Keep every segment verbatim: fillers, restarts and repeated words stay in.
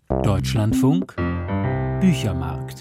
Deutschlandfunk Büchermarkt.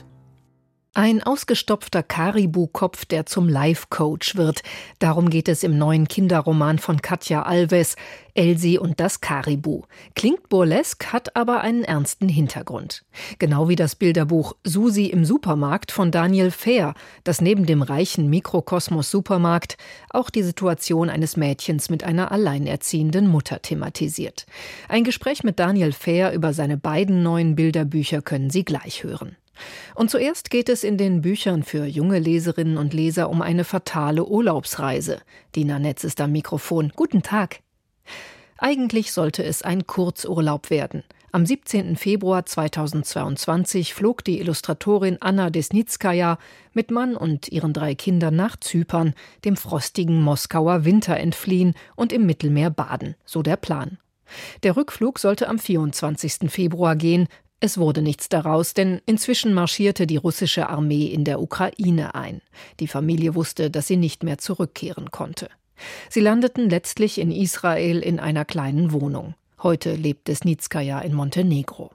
Ein ausgestopfter Karibu-Kopf, der zum Life-Coach wird. Darum geht es im neuen Kinderroman von Katja Alves, Elsie und das Karibu. Klingt burlesk, hat aber einen ernsten Hintergrund. Genau wie das Bilderbuch Susi im Supermarkt von Daniel Fehr, das neben dem reichen Mikrokosmos-Supermarkt auch die Situation eines Mädchens mit einer alleinerziehenden Mutter thematisiert. Ein Gespräch mit Daniel Fehr über seine beiden neuen Bilderbücher können Sie gleich hören. Und zuerst geht es in den Büchern für junge Leserinnen und Leser um eine fatale Urlaubsreise. Dina Netz ist am Mikrofon. Guten Tag. Eigentlich sollte es ein Kurzurlaub werden. Am siebzehnten Februar zweitausendzweiundzwanzig flog die Illustratorin Anna Desnitskaja mit Mann und ihren drei Kindern nach Zypern, dem frostigen Moskauer Winter entfliehen und im Mittelmeer baden, so der Plan. Der Rückflug sollte am vierundzwanzigsten Februar gehen. Es wurde nichts daraus, denn inzwischen marschierte die russische Armee in der Ukraine ein. Die Familie wusste, dass sie nicht mehr zurückkehren konnte. Sie landeten letztlich in Israel in einer kleinen Wohnung. Heute lebt Desnitskaja in Montenegro.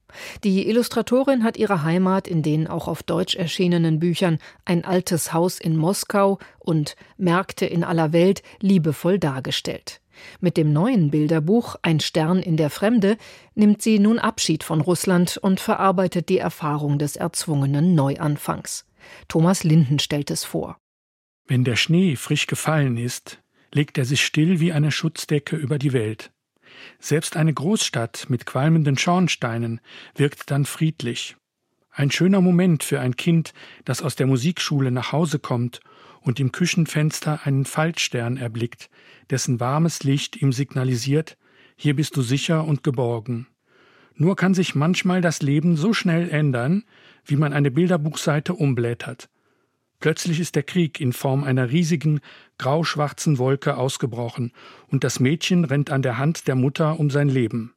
Die Illustratorin hat ihre Heimat in den auch auf Deutsch erschienenen Büchern Ein altes Haus in Moskau und Märkte in aller Welt liebevoll dargestellt. Mit dem neuen Bilderbuch Ein Stern in der Fremde nimmt sie nun Abschied von Russland und verarbeitet die Erfahrung des erzwungenen Neuanfangs. Thomas Linden stellt es vor. Wenn der Schnee frisch gefallen ist, legt er sich still wie eine Schutzdecke über die Welt. Selbst eine Großstadt mit qualmenden Schornsteinen wirkt dann friedlich. Ein schöner Moment für ein Kind, das aus der Musikschule nach Hause kommt und im Küchenfenster einen Faltstern erblickt, dessen warmes Licht ihm signalisiert, hier bist du sicher und geborgen. Nur kann sich manchmal das Leben so schnell ändern, wie man eine Bilderbuchseite umblättert. Plötzlich ist der Krieg in Form einer riesigen, grau-schwarzen Wolke ausgebrochen und das Mädchen rennt an der Hand der Mutter um sein Leben.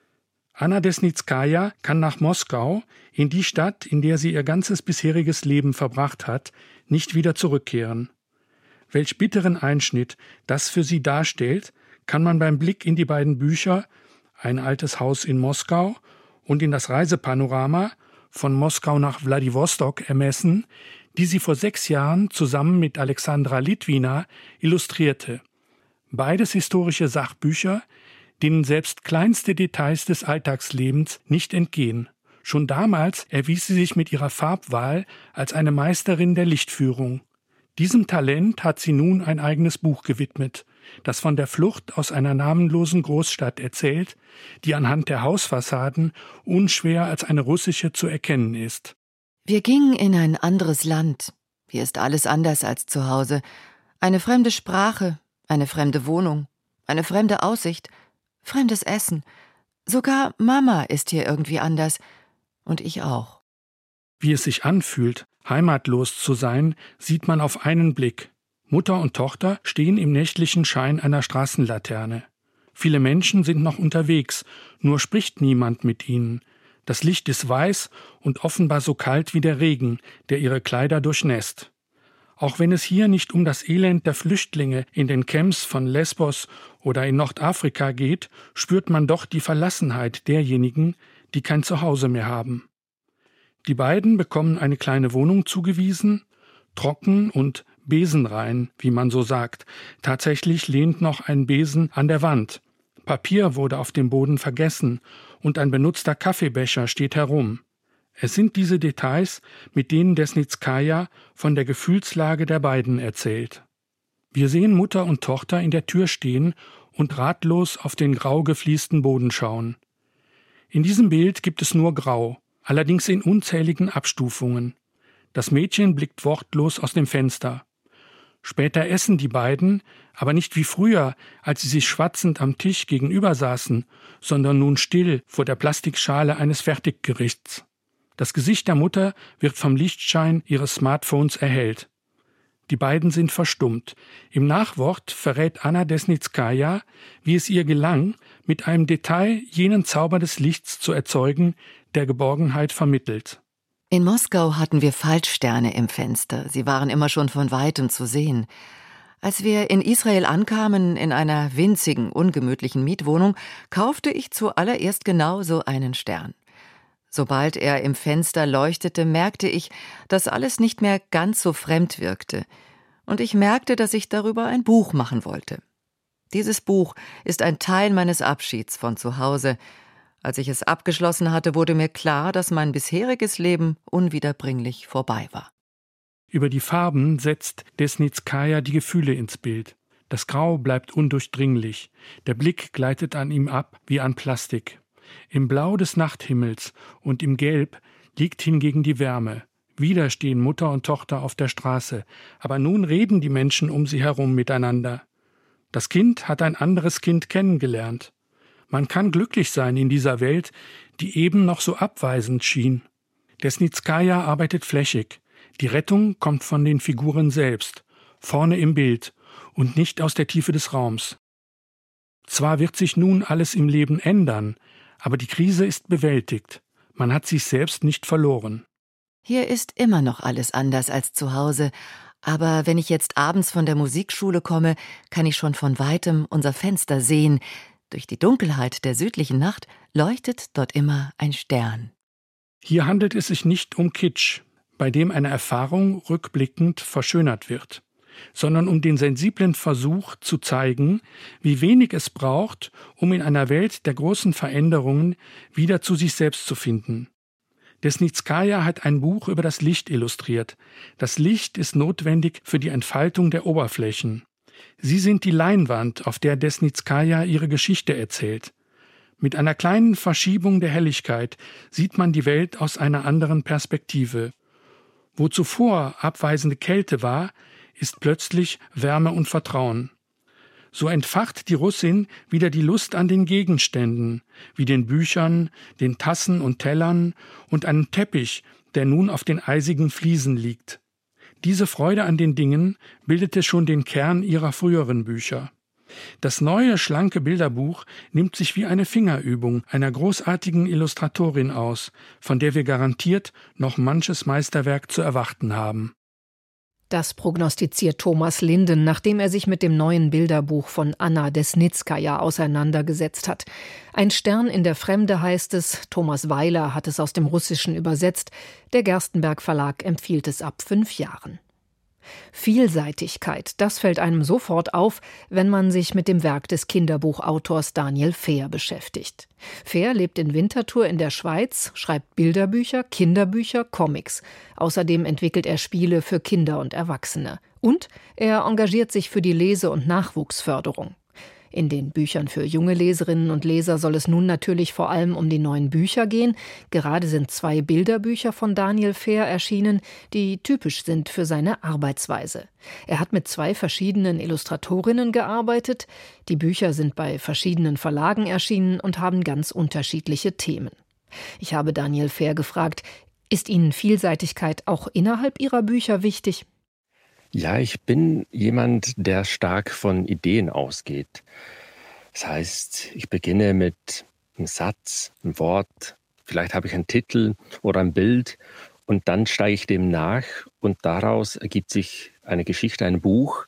Anna Desnitskaja kann nach Moskau, in die Stadt, in der sie ihr ganzes bisheriges Leben verbracht hat, nicht wieder zurückkehren. Welch bitteren Einschnitt das für sie darstellt, kann man beim Blick in die beiden Bücher Ein altes Haus in Moskau und in das Reisepanorama von Moskau nach Wladiwostok ermessen, die sie vor sechs Jahren zusammen mit Alexandra Litwina illustrierte. Beides historische Sachbücher, denen selbst kleinste Details des Alltagslebens nicht entgehen. Schon damals erwies sie sich mit ihrer Farbwahl als eine Meisterin der Lichtführung. Diesem Talent hat sie nun ein eigenes Buch gewidmet, das von der Flucht aus einer namenlosen Großstadt erzählt, die anhand der Hausfassaden unschwer als eine russische zu erkennen ist. Wir gingen in ein anderes Land. Hier ist alles anders als zu Hause. Eine fremde Sprache, eine fremde Wohnung, eine fremde Aussicht, fremdes Essen. Sogar Mama ist hier irgendwie anders. Und ich auch. Wie es sich anfühlt, heimatlos zu sein, sieht man auf einen Blick. Mutter und Tochter stehen im nächtlichen Schein einer Straßenlaterne. Viele Menschen sind noch unterwegs, nur spricht niemand mit ihnen. Das Licht ist weiß und offenbar so kalt wie der Regen, der ihre Kleider durchnässt. Auch wenn es hier nicht um das Elend der Flüchtlinge in den Camps von Lesbos oder in Nordafrika geht, spürt man doch die Verlassenheit derjenigen, die kein Zuhause mehr haben. Die beiden bekommen eine kleine Wohnung zugewiesen, trocken und besenrein, wie man so sagt. Tatsächlich lehnt noch ein Besen an der Wand. Papier wurde auf dem Boden vergessen und ein benutzter Kaffeebecher steht herum. Es sind diese Details, mit denen Desnitskaja von der Gefühlslage der beiden erzählt. Wir sehen Mutter und Tochter in der Tür stehen und ratlos auf den grau gefliesten Boden schauen. In diesem Bild gibt es nur Grau, allerdings in unzähligen Abstufungen. Das Mädchen blickt wortlos aus dem Fenster. Später essen die beiden, aber nicht wie früher, als sie sich schwatzend am Tisch gegenüber saßen, sondern nun still vor der Plastikschale eines Fertiggerichts. Das Gesicht der Mutter wird vom Lichtschein ihres Smartphones erhellt. Die beiden sind verstummt. Im Nachwort verrät Anna Desnitskaja, wie es ihr gelang, mit einem Detail jenen Zauber des Lichts zu erzeugen, der Geborgenheit vermittelt. In Moskau hatten wir Faltsterne im Fenster. Sie waren immer schon von Weitem zu sehen. Als wir in Israel ankamen, in einer winzigen, ungemütlichen Mietwohnung, kaufte ich zuallererst genau so einen Stern. Sobald er im Fenster leuchtete, merkte ich, dass alles nicht mehr ganz so fremd wirkte. Und ich merkte, dass ich darüber ein Buch machen wollte. Dieses Buch ist ein Teil meines Abschieds von zu Hause. Als ich es abgeschlossen hatte, wurde mir klar, dass mein bisheriges Leben unwiederbringlich vorbei war. Über die Farben setzt Desnitskaja die Gefühle ins Bild. Das Grau bleibt undurchdringlich. Der Blick gleitet an ihm ab wie an Plastik. Im Blau des Nachthimmels und im Gelb liegt hingegen die Wärme. Wieder stehen Mutter und Tochter auf der Straße, aber nun reden die Menschen um sie herum miteinander. Das Kind hat ein anderes Kind kennengelernt. Man kann glücklich sein in dieser Welt, die eben noch so abweisend schien. Desnitskaja arbeitet flächig. Die Rettung kommt von den Figuren selbst, vorne im Bild und nicht aus der Tiefe des Raums. Zwar wird sich nun alles im Leben ändern, aber die Krise ist bewältigt. Man hat sich selbst nicht verloren. Hier ist immer noch alles anders als zu Hause, aber wenn ich jetzt abends von der Musikschule komme, kann ich schon von weitem unser Fenster sehen. Durch die Dunkelheit der südlichen Nacht leuchtet dort immer ein Stern. Hier handelt es sich nicht um Kitsch, bei dem eine Erfahrung rückblickend verschönert wird, sondern um den sensiblen Versuch zu zeigen, wie wenig es braucht, um in einer Welt der großen Veränderungen wieder zu sich selbst zu finden. Desnitskaja hat ein Buch über das Licht illustriert. Das Licht ist notwendig für die Entfaltung der Oberflächen. Sie sind die Leinwand, auf der Desnitskaja ihre Geschichte erzählt. Mit einer kleinen Verschiebung der Helligkeit sieht man die Welt aus einer anderen Perspektive. Wo zuvor abweisende Kälte war, ist plötzlich Wärme und Vertrauen. So entfacht die Russin wieder die Lust an den Gegenständen, wie den Büchern, den Tassen und Tellern und einem Teppich, der nun auf den eisigen Fliesen liegt. Diese Freude an den Dingen bildete schon den Kern ihrer früheren Bücher. Das neue, schlanke Bilderbuch nimmt sich wie eine Fingerübung einer großartigen Illustratorin aus, von der wir garantiert noch manches Meisterwerk zu erwarten haben. Das prognostiziert Thomas Linden, nachdem er sich mit dem neuen Bilderbuch von Anna Desnitskaja auseinandergesetzt hat. Ein Stern in der Fremde heißt es, Thomas Weiler hat es aus dem Russischen übersetzt, der Gerstenberg Verlag empfiehlt es ab fünf Jahren. Vielseitigkeit, das fällt einem sofort auf, wenn man sich mit dem Werk des Kinderbuchautors Daniel Fehr beschäftigt. Fehr lebt in Winterthur in der Schweiz, schreibt Bilderbücher, Kinderbücher, Comics. Außerdem entwickelt er Spiele für Kinder und Erwachsene. Und er engagiert sich für die Lese- und Nachwuchsförderung. In den Büchern für junge Leserinnen und Leser soll es nun natürlich vor allem um die neuen Bücher gehen. Gerade sind zwei Bilderbücher von Daniel Fehr erschienen, die typisch sind für seine Arbeitsweise. Er hat mit zwei verschiedenen Illustratorinnen gearbeitet. Die Bücher sind bei verschiedenen Verlagen erschienen und haben ganz unterschiedliche Themen. Ich habe Daniel Fehr gefragt, ist Ihnen Vielseitigkeit auch innerhalb Ihrer Bücher wichtig? Ja, ich bin jemand, der stark von Ideen ausgeht. Das heißt, ich beginne mit einem Satz, einem Wort, vielleicht habe ich einen Titel oder ein Bild und dann steige ich dem nach und daraus ergibt sich eine Geschichte, ein Buch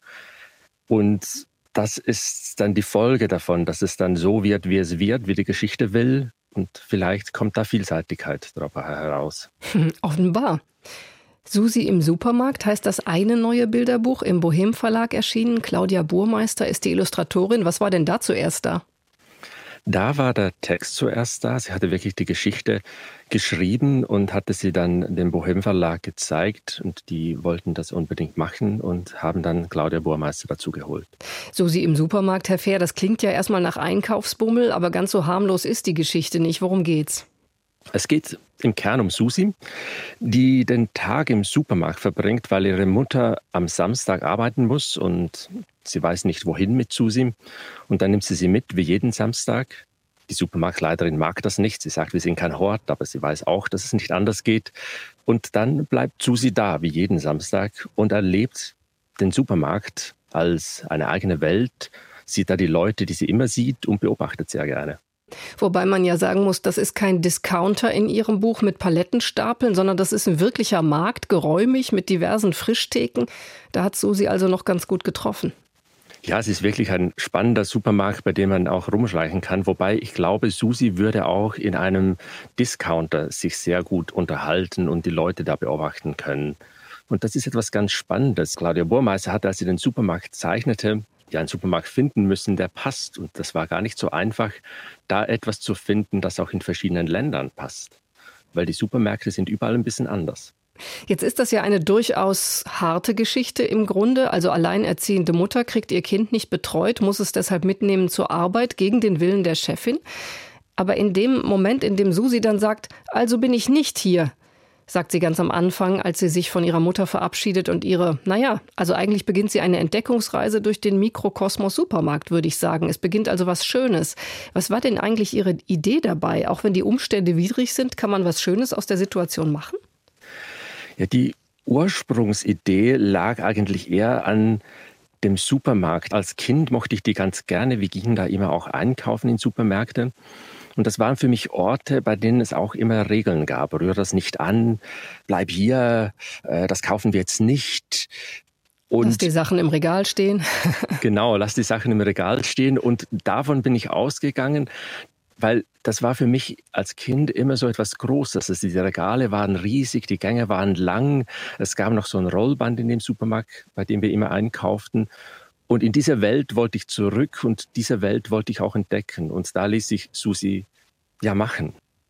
und das ist dann die Folge davon, dass es dann so wird, wie es wird, wie die Geschichte will und vielleicht kommt da Vielseitigkeit dabei heraus. Offenbar. Susi im Supermarkt heißt das eine neue Bilderbuch im Bohem Verlag erschienen. Claudia Burmeister ist die Illustratorin. Was war denn da zuerst da? Da war der Text zuerst da. Sie hatte wirklich die Geschichte geschrieben und hatte sie dann dem Bohem Verlag gezeigt. Und die wollten das unbedingt machen und haben dann Claudia Burmeister dazu geholt. Susi im Supermarkt, Herr Fehr, das klingt ja erstmal nach Einkaufsbummel, aber ganz so harmlos ist die Geschichte nicht. Worum geht's? Es geht im Kern um Susi, die den Tag im Supermarkt verbringt, weil ihre Mutter am Samstag arbeiten muss und sie weiß nicht, wohin mit Susi. Und dann nimmt sie sie mit, wie jeden Samstag. Die Supermarktleiterin mag das nicht. Sie sagt, wir sind kein Hort, aber sie weiß auch, dass es nicht anders geht. Und dann bleibt Susi da, wie jeden Samstag, und erlebt den Supermarkt als eine eigene Welt, sieht da die Leute, die sie immer sieht und beobachtet sehr gerne. Wobei man ja sagen muss, das ist kein Discounter in Ihrem Buch mit Palettenstapeln, sondern das ist ein wirklicher Markt, geräumig mit diversen Frischtheken. Da hat Susi also noch ganz gut getroffen. Ja, es ist wirklich ein spannender Supermarkt, bei dem man auch rumschleichen kann. Wobei ich glaube, Susi würde auch in einem Discounter sich sehr gut unterhalten und die Leute da beobachten können. Und das ist etwas ganz Spannendes. Claudia Burmeister hat, als sie den Supermarkt zeichnete, ja einen Supermarkt finden müssen, der passt. Und das war gar nicht so einfach, da etwas zu finden, das auch in verschiedenen Ländern passt. Weil die Supermärkte sind überall ein bisschen anders. Jetzt ist das ja eine durchaus harte Geschichte im Grunde. Also alleinerziehende Mutter kriegt ihr Kind nicht betreut, muss es deshalb mitnehmen zur Arbeit gegen den Willen der Chefin. Aber in dem Moment, in dem Susi dann sagt, also bin ich nicht hier, sagt sie ganz am Anfang, als sie sich von ihrer Mutter verabschiedet und ihre, naja, also eigentlich beginnt sie eine Entdeckungsreise durch den Mikrokosmos Supermarkt, würde ich sagen. Es beginnt also was Schönes. Was war denn eigentlich Ihre Idee dabei? Auch wenn die Umstände widrig sind, kann man was Schönes aus der Situation machen? Ja, die Ursprungsidee lag eigentlich eher an dem Supermarkt. Als Kind mochte ich die ganz gerne. Wir gingen da immer auch einkaufen in Supermärkte. Und das waren für mich Orte, bei denen es auch immer Regeln gab. Rühr das nicht an, bleib hier, äh, das kaufen wir jetzt nicht. Und lass die Sachen im Regal stehen. Genau, lass die Sachen im Regal stehen. Und davon bin ich ausgegangen, weil das war für mich als Kind immer so etwas Großes. Also die Regale waren riesig, die Gänge waren lang. Es gab noch so ein Rollband in dem Supermarkt, bei dem wir immer einkauften. Und in diese Welt wollte ich zurück und diese Welt wollte ich auch entdecken. Und da ließ sich Susi ja machen.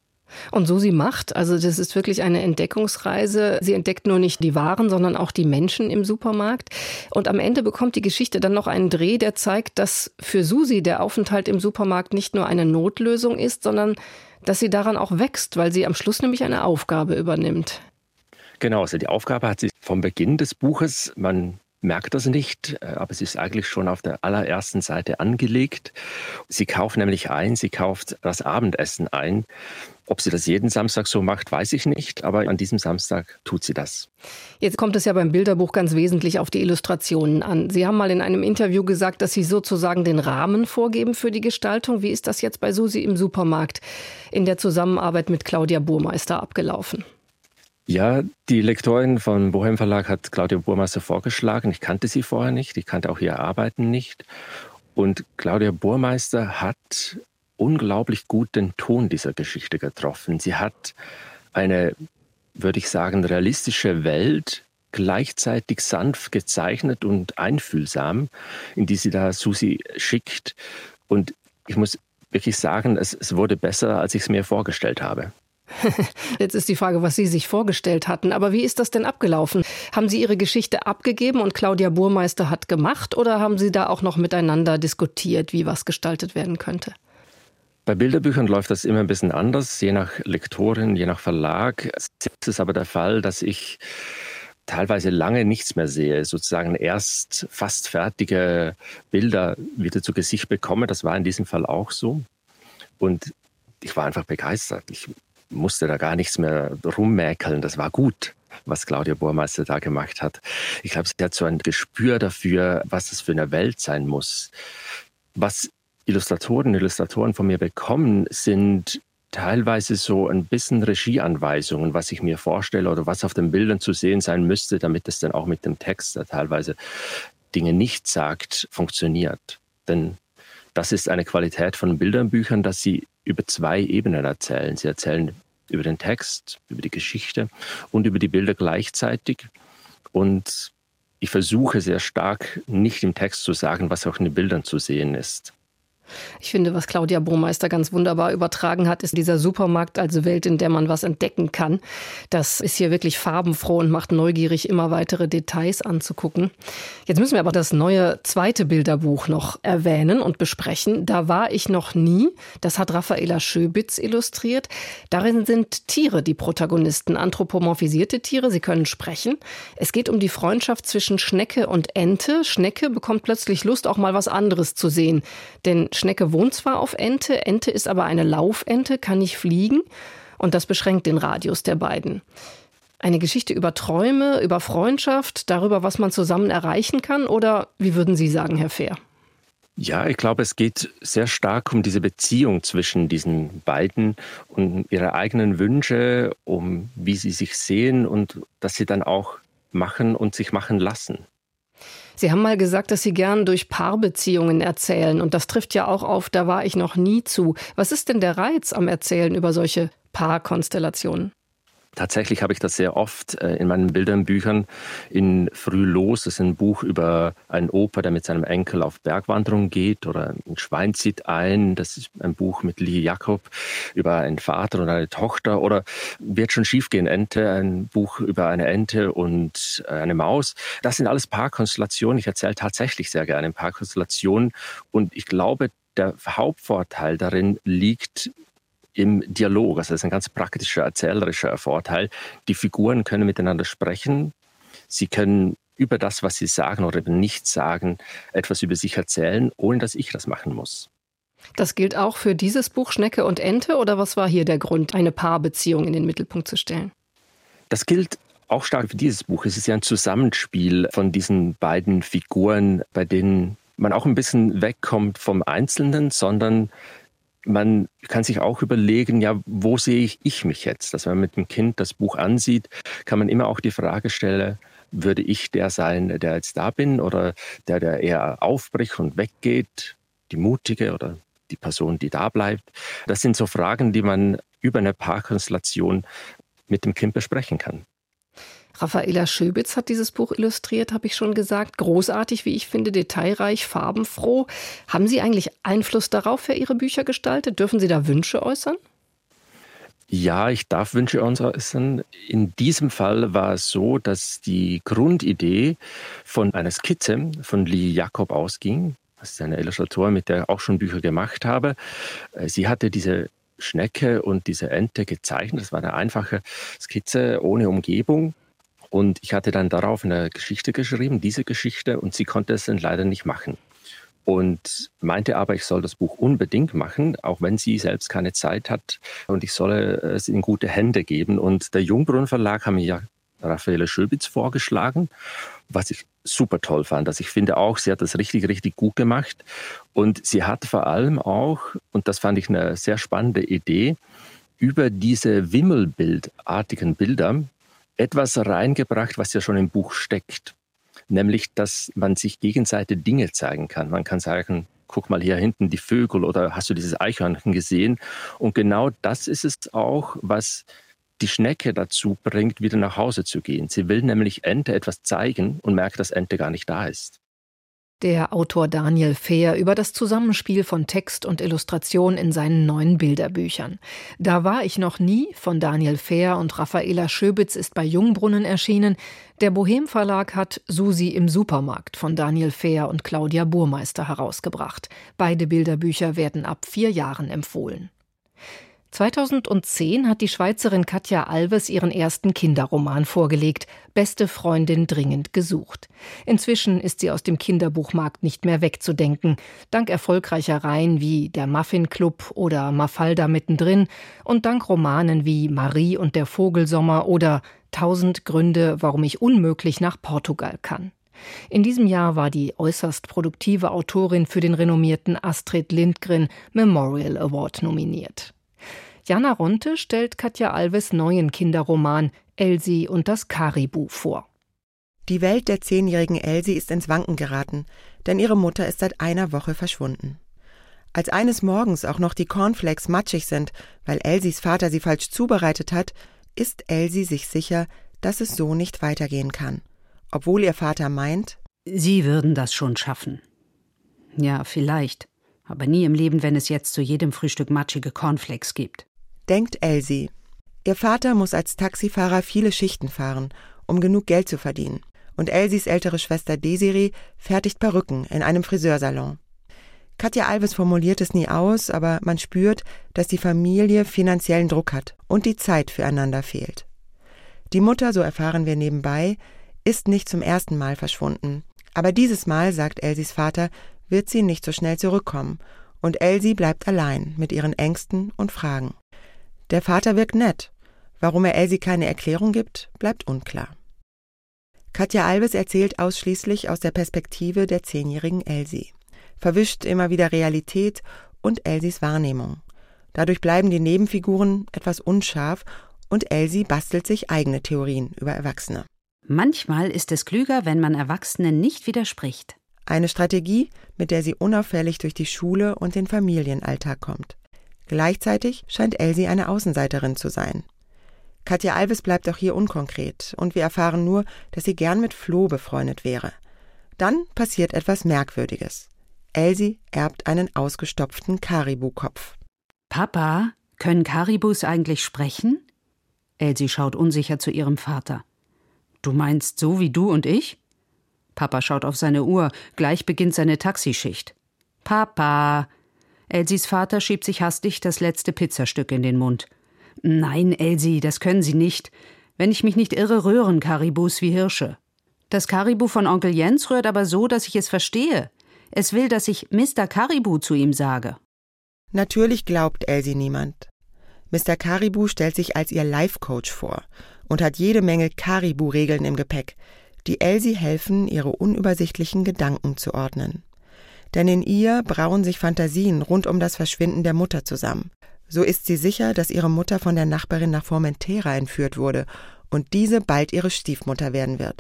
Und Susi macht, also das ist wirklich eine Entdeckungsreise. Sie entdeckt nur nicht die Waren, sondern auch die Menschen im Supermarkt. Und am Ende bekommt die Geschichte dann noch einen Dreh, der zeigt, dass für Susi der Aufenthalt im Supermarkt nicht nur eine Notlösung ist, sondern dass sie daran auch wächst, weil sie am Schluss nämlich eine Aufgabe übernimmt. Genau, also die Aufgabe hat sie vom Beginn des Buches, man merkt das nicht, aber es ist eigentlich schon auf der allerersten Seite angelegt. Sie kauft nämlich ein, sie kauft das Abendessen ein. Ob sie das jeden Samstag so macht, weiß ich nicht, aber an diesem Samstag tut sie das. Jetzt kommt es ja beim Bilderbuch ganz wesentlich auf die Illustrationen an. Sie haben mal in einem Interview gesagt, dass Sie sozusagen den Rahmen vorgeben für die Gestaltung. Wie ist das jetzt bei Susi im Supermarkt in der Zusammenarbeit mit Claudia Burmeister abgelaufen? Ja, die Lektorin vom Bohem Verlag hat Claudia Burmeister vorgeschlagen. Ich kannte sie vorher nicht, ich kannte auch ihr Arbeiten nicht. Und Claudia Burmeister hat unglaublich gut den Ton dieser Geschichte getroffen. Sie hat eine, würde ich sagen, realistische Welt gleichzeitig sanft gezeichnet und einfühlsam, in die sie da Susi schickt. Und ich muss wirklich sagen, es, es wurde besser, als ich es mir vorgestellt habe. Jetzt ist die Frage, was Sie sich vorgestellt hatten. Aber wie ist das denn abgelaufen? Haben Sie Ihre Geschichte abgegeben und Claudia Burmeister hat gemacht? Oder haben Sie da auch noch miteinander diskutiert, wie was gestaltet werden könnte? Bei Bilderbüchern läuft das immer ein bisschen anders, je nach Lektorin, je nach Verlag. Es ist aber der Fall, dass ich teilweise lange nichts mehr sehe, sozusagen erst fast fertige Bilder wieder zu Gesicht bekomme. Das war in diesem Fall auch so. Und ich war einfach begeistert. Ich musste da gar nichts mehr rummäkeln. Das war gut, was Claudia Burmeister da gemacht hat. Ich glaube, sie hat so ein Gespür dafür, was es für eine Welt sein muss. Was Illustratorinnen und Illustratoren von mir bekommen, sind teilweise so ein bisschen Regieanweisungen, was ich mir vorstelle oder was auf den Bildern zu sehen sein müsste, damit es dann auch mit dem Text, der teilweise Dinge nicht sagt, funktioniert. Denn das ist eine Qualität von Bilderbüchern, dass sie über zwei Ebenen erzählen. Sie erzählen über den Text, über die Geschichte und über die Bilder gleichzeitig. Und ich versuche sehr stark, nicht im Text zu sagen, was auch in den Bildern zu sehen ist. Ich finde, was Claudia Burmeister ganz wunderbar übertragen hat, ist dieser Supermarkt als Welt, in der man was entdecken kann. Das ist hier wirklich farbenfroh und macht neugierig, immer weitere Details anzugucken. Jetzt müssen wir aber das neue zweite Bilderbuch noch erwähnen und besprechen. Da war ich noch nie. Das hat Raffaela Schöbitz illustriert. Darin sind Tiere die Protagonisten, anthropomorphisierte Tiere. Sie können sprechen. Es geht um die Freundschaft zwischen Schnecke und Ente. Schnecke bekommt plötzlich Lust, auch mal was anderes zu sehen. Denn Schnecke wohnt zwar auf Ente, Ente ist aber eine Laufente, kann nicht fliegen und das beschränkt den Radius der beiden. Eine Geschichte über Träume, über Freundschaft, darüber, was man zusammen erreichen kann oder wie würden Sie sagen, Herr Fehr? Ja, ich glaube, es geht sehr stark um diese Beziehung zwischen diesen beiden und ihre eigenen Wünsche, um wie sie sich sehen und dass sie dann auch machen und sich machen lassen. Sie haben mal gesagt, dass Sie gern durch Paarbeziehungen erzählen. Und das trifft ja auch auf, da war ich noch nie zu. Was ist denn der Reiz am Erzählen über solche Paarkonstellationen? Tatsächlich habe ich das sehr oft äh, in meinen Bilderbüchern. In Früh los, das ist ein Buch über einen Opa, der mit seinem Enkel auf Bergwanderung geht, oder ein Schwein zieht ein. Das ist ein Buch mit Lee Jakob über einen Vater und eine Tochter. Oder Wird schon schiefgehen, Ente, ein Buch über eine Ente und äh, eine Maus. Das sind alles Paarkonstellationen. Ich erzähle tatsächlich sehr gerne Paarkonstellationen. Und ich glaube, der Hauptvorteil darin liegt im Dialog. Also das ist ein ganz praktischer, erzählerischer Vorteil. Die Figuren können miteinander sprechen. Sie können über das, was sie sagen oder eben nicht sagen, etwas über sich erzählen, ohne dass ich das machen muss. Das gilt auch für dieses Buch Schnecke und Ente, oder was war hier der Grund, eine Paarbeziehung in den Mittelpunkt zu stellen? Das gilt auch stark für dieses Buch. Es ist ja ein Zusammenspiel von diesen beiden Figuren, bei denen man auch ein bisschen wegkommt vom Einzelnen, sondern man kann sich auch überlegen, ja, wo sehe ich, ich mich jetzt? Dass wenn man mit dem Kind das Buch ansieht, kann man immer auch die Frage stellen, würde ich der sein, der jetzt da bin, oder der, der eher aufbricht und weggeht, die Mutige oder die Person, die da bleibt? Das sind so Fragen, die man über eine Paarkonstellation mit dem Kind besprechen kann. Raffaela Schöbitz hat dieses Buch illustriert, habe ich schon gesagt. Großartig, wie ich finde, detailreich, farbenfroh. Haben Sie eigentlich Einfluss darauf, wer Ihre Bücher gestaltet? Dürfen Sie da Wünsche äußern? Ja, ich darf Wünsche äußern. In diesem Fall war es so, dass die Grundidee von einer Skizze von Lee Jakob ausging. Das ist eine Illustratorin, mit der ich auch schon Bücher gemacht habe. Sie hatte diese Schnecke und diese Ente gezeichnet. Das war eine einfache Skizze ohne Umgebung. Und ich hatte dann darauf eine Geschichte geschrieben, diese Geschichte, und sie konnte es dann leider nicht machen. Und meinte aber, ich soll das Buch unbedingt machen, auch wenn sie selbst keine Zeit hat, und ich solle es in gute Hände geben. Und der Jungbrunnen Verlag haben mir ja Raffaela Schöbitz vorgeschlagen, was ich super toll fand. Also ich finde auch, sie hat das richtig, richtig gut gemacht. Und sie hat vor allem auch, und das fand ich eine sehr spannende Idee, über diese wimmelbildartigen Bilder etwas reingebracht, was ja schon im Buch steckt. Nämlich, dass man sich gegenseitig Dinge zeigen kann. Man kann sagen, guck mal hier hinten die Vögel, oder hast du dieses Eichhörnchen gesehen? Und genau das ist es auch, was die Schnecke dazu bringt, wieder nach Hause zu gehen. Sie will nämlich Ente etwas zeigen und merkt, dass Ente gar nicht da ist. Der Autor Daniel Fehr über das Zusammenspiel von Text und Illustration in seinen neuen Bilderbüchern. Da war ich noch nie von Daniel Fehr und Raffaela Schöbitz ist bei Jungbrunnen erschienen. Der Bohem Verlag hat Susi im Supermarkt von Daniel Fehr und Claudia Burmeister herausgebracht. Beide Bilderbücher werden ab vier Jahren empfohlen. zweitausendzehn hat die Schweizerin Katja Alves ihren ersten Kinderroman vorgelegt, Beste Freundin dringend gesucht. Inzwischen ist sie aus dem Kinderbuchmarkt nicht mehr wegzudenken, dank erfolgreicher Reihen wie Der Muffin Club oder Mafalda mittendrin und dank Romanen wie Marie und der Vogelsommer oder Tausend Gründe, warum ich unmöglich nach Portugal kann. In diesem Jahr war die äußerst produktive Autorin für den renommierten Astrid Lindgren Memorial Award nominiert. Jana Ronte stellt Katja Alves' neuen Kinderroman Elsie und das Karibu vor. Die Welt der zehnjährigen Elsie ist ins Wanken geraten, denn ihre Mutter ist seit einer Woche verschwunden. Als eines Morgens auch noch die Cornflakes matschig sind, weil Elsies Vater sie falsch zubereitet hat, ist Elsie sich sicher, dass es so nicht weitergehen kann. Obwohl ihr Vater meint, Sie würden das schon schaffen. Ja, vielleicht. Aber nie im Leben, wenn es jetzt zu jedem Frühstück matschige Cornflakes gibt. Denkt Elsie. Ihr Vater muss als Taxifahrer viele Schichten fahren, um genug Geld zu verdienen. Und Elsies ältere Schwester Desiree fertigt Perücken in einem Friseursalon. Katja Alves formuliert es nie aus, aber man spürt, dass die Familie finanziellen Druck hat und die Zeit füreinander fehlt. Die Mutter, so erfahren wir nebenbei, ist nicht zum ersten Mal verschwunden. Aber dieses Mal, sagt Elsies Vater, wird sie nicht so schnell zurückkommen. Und Elsie bleibt allein mit ihren Ängsten und Fragen. Der Vater wirkt nett. Warum er Elsie keine Erklärung gibt, bleibt unklar. Katja Alves erzählt ausschließlich aus der Perspektive der zehnjährigen Elsie. Verwischt immer wieder Realität und Elsies Wahrnehmung. Dadurch bleiben die Nebenfiguren etwas unscharf und Elsie bastelt sich eigene Theorien über Erwachsene. Manchmal ist es klüger, wenn man Erwachsenen nicht widerspricht. Eine Strategie, mit der sie unauffällig durch die Schule und den Familienalltag kommt. Gleichzeitig scheint Elsie eine Außenseiterin zu sein. Katja Alves bleibt auch hier unkonkret und wir erfahren nur, dass sie gern mit Flo befreundet wäre. Dann passiert etwas Merkwürdiges. Elsie erbt einen ausgestopften Karibu-Kopf. Papa, können Karibus eigentlich sprechen? Elsie schaut unsicher zu ihrem Vater. Du meinst so wie du und ich? Papa schaut auf seine Uhr. Gleich beginnt seine Taxischicht. Papa! Elsies Vater schiebt sich hastig das letzte Pizzastück in den Mund. Nein, Elsie, das können Sie nicht. Wenn ich mich nicht irre, rühren Karibus wie Hirsche. Das Karibu von Onkel Jens rührt aber so, dass ich es verstehe. Es will, dass ich Mister Karibu zu ihm sage. Natürlich glaubt Elsie niemand. Mister Karibu stellt sich als ihr Life-Coach vor und hat jede Menge Karibu-Regeln im Gepäck, die Elsie helfen, ihre unübersichtlichen Gedanken zu ordnen. Denn in ihr brauen sich Fantasien rund um das Verschwinden der Mutter zusammen. So ist sie sicher, dass ihre Mutter von der Nachbarin nach Formentera entführt wurde und diese bald ihre Stiefmutter werden wird.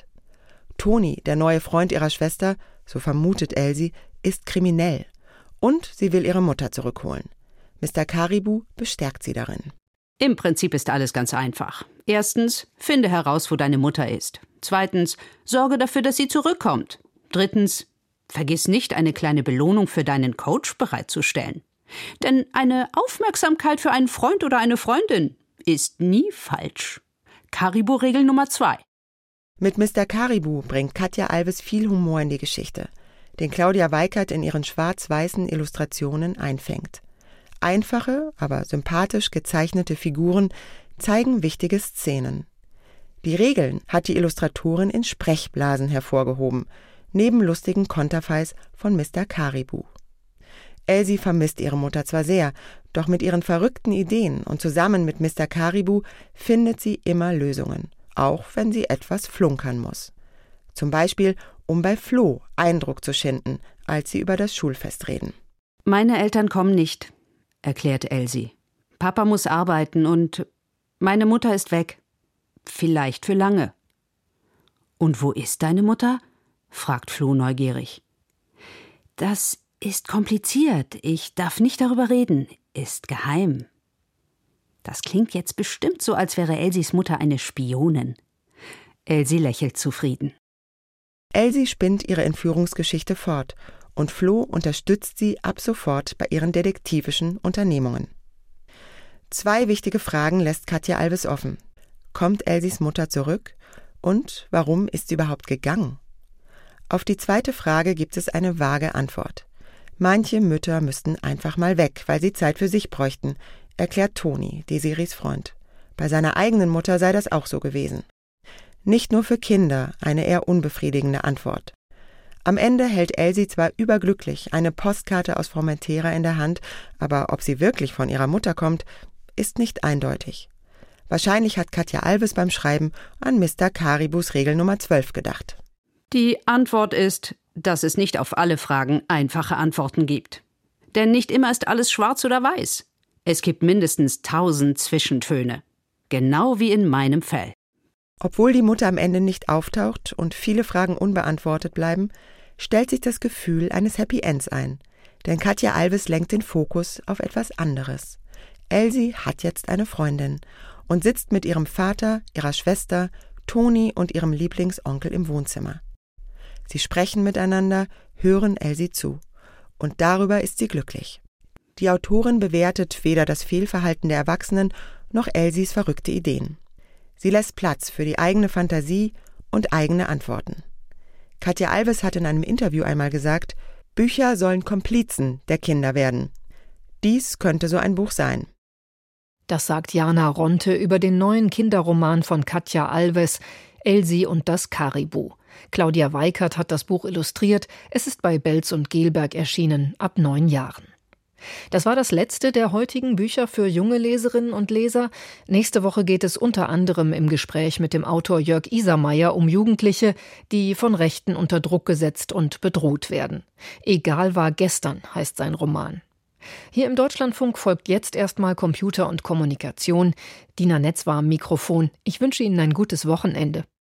Toni, der neue Freund ihrer Schwester, so vermutet Elsie, ist kriminell. Und sie will ihre Mutter zurückholen. Mister Karibu bestärkt sie darin. Im Prinzip ist alles ganz einfach. Erstens, finde heraus, wo deine Mutter ist. Zweitens, sorge dafür, dass sie zurückkommt. Drittens, vergiss nicht, eine kleine Belohnung für deinen Coach bereitzustellen. Denn eine Aufmerksamkeit für einen Freund oder eine Freundin ist nie falsch. Karibu-Regel Nummer zwei. Mit Mister Karibu bringt Katja Alves viel Humor in die Geschichte, den Claudia Weikert in ihren schwarz-weißen Illustrationen einfängt. Einfache, aber sympathisch gezeichnete Figuren zeigen wichtige Szenen. Die Regeln hat die Illustratorin in Sprechblasen hervorgehoben, neben lustigen Konterfeis von Mister Karibu. Elsie vermisst ihre Mutter zwar sehr, doch mit ihren verrückten Ideen und zusammen mit Mister Karibu findet sie immer Lösungen, auch wenn sie etwas flunkern muss. Zum Beispiel, um bei Flo Eindruck zu schinden, als sie über das Schulfest reden. Meine Eltern kommen nicht, erklärt Elsie. Papa muss arbeiten und meine Mutter ist weg. Vielleicht für lange. Und wo ist deine Mutter? Fragt Flo neugierig. Das ist kompliziert. Ich darf nicht darüber reden. Ist geheim. Das klingt jetzt bestimmt so, als wäre Elsies Mutter eine Spionin. Elsie lächelt zufrieden. Elsie spinnt ihre Entführungsgeschichte fort und Flo unterstützt sie ab sofort bei ihren detektivischen Unternehmungen. Zwei wichtige Fragen lässt Katja Alves offen. Kommt Elsies Mutter zurück? Und warum ist sie überhaupt gegangen? Auf die zweite Frage gibt es eine vage Antwort. Manche Mütter müssten einfach mal weg, weil sie Zeit für sich bräuchten, erklärt Toni, Desiris Freund. Bei seiner eigenen Mutter sei das auch so gewesen. Nicht nur für Kinder eine eher unbefriedigende Antwort. Am Ende hält Elsie zwar überglücklich eine Postkarte aus Formentera in der Hand, aber ob sie wirklich von ihrer Mutter kommt, ist nicht eindeutig. Wahrscheinlich hat Katja Alves beim Schreiben an Mister Karibus Regel Nummer zwölf gedacht. Die Antwort ist, dass es nicht auf alle Fragen einfache Antworten gibt. Denn nicht immer ist alles schwarz oder weiß. Es gibt mindestens tausend Zwischentöne. Genau wie in meinem Fall. Obwohl die Mutter am Ende nicht auftaucht und viele Fragen unbeantwortet bleiben, stellt sich das Gefühl eines Happy Ends ein. Denn Katja Alves lenkt den Fokus auf etwas anderes. Elsie hat jetzt eine Freundin und sitzt mit ihrem Vater, ihrer Schwester, Toni und ihrem Lieblingsonkel im Wohnzimmer. Sie sprechen miteinander, hören Elsie zu. Und darüber ist sie glücklich. Die Autorin bewertet weder das Fehlverhalten der Erwachsenen noch Elsies verrückte Ideen. Sie lässt Platz für die eigene Fantasie und eigene Antworten. Katja Alves hat in einem Interview einmal gesagt, Bücher sollen Komplizen der Kinder werden. Dies könnte so ein Buch sein. Das sagt Jana Ronte über den neuen Kinderroman von Katja Alves, Elsie und das Karibu. Claudia Weikert hat das Buch illustriert. Es ist bei Belz und Gelberg erschienen, ab neun Jahren. Das war das letzte der heutigen Bücher für junge Leserinnen und Leser. Nächste Woche geht es unter anderem im Gespräch mit dem Autor Jörg Isermeier um Jugendliche, die von Rechten unter Druck gesetzt und bedroht werden. Egal war gestern, heißt sein Roman. Hier im Deutschlandfunk folgt jetzt erstmal Computer und Kommunikation. Dina Netz war am Mikrofon. Ich wünsche Ihnen ein gutes Wochenende.